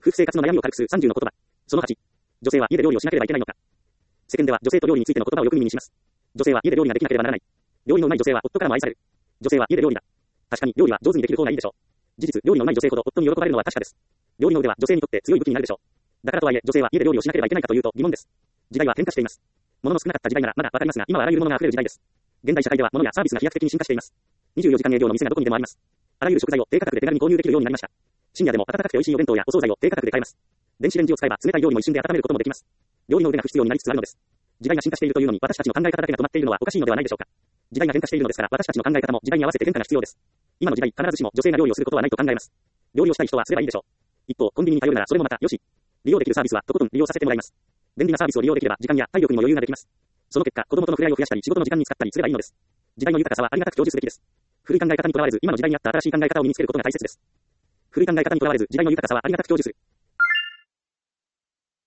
夫婦生活の悩みを軽くする30の言葉。その8。女性は家で料理をしなければいけないのか。世間では女性と料理についての言葉をよく耳にします。女性は家で料理ができなければならない。料理の上手い女性は夫からも愛される。女性は家で料理だ。確かに料理は上手にできる方がいいでしょう。事実、料理の上手い女性ほど夫に喜ばれるのは確かです。料理の腕は女性にとって強い武器になるでしょう。だからとはいえ女性は家で料理をしなければいけないかというと疑問です。時代は変化しています。物の少なかった時代ならまだわかりますが、今はあらゆるものが溢れる時代です。現代社会では物やサービスが飛躍的に進化しています。24時間営業の店がどこにでもあります。あらゆる食材を低価格で手軽に購入できるようになりました。深夜でも温かくて美味しいお弁当やお惣菜を低価格で買えます。電子レンジを使えば冷たい料理も一瞬で温めることもできます。料理の腕が不必要になりつつあるのです。時代が進化しているというのに私たちの考え方だけが止まっているのはおかしいのではないでしょうか。時代が変化しているのですから私たちの考え方も時代に合わせて変化が必要です。今の時代必ずしも女性が料理をすることはないと考えます。料理をしたい人はすればいいでしょう。一方、コンビニに頼るならそれもまたよし。利用できるサービスはとことん利用させてもらいます。便利なサービスを利用できれば時間や体力にも余裕ができます。その結果、子供との触れ合いを増やしたり仕事の時間に使ったりすればいいのです。時代の豊かさはありがたく享受すべきです。古い考え方にとらわれず今の時代に合った新しい考え方を身につけることが大切です。古い考え方にとらわれず時代の豊かさはありがたく享受する。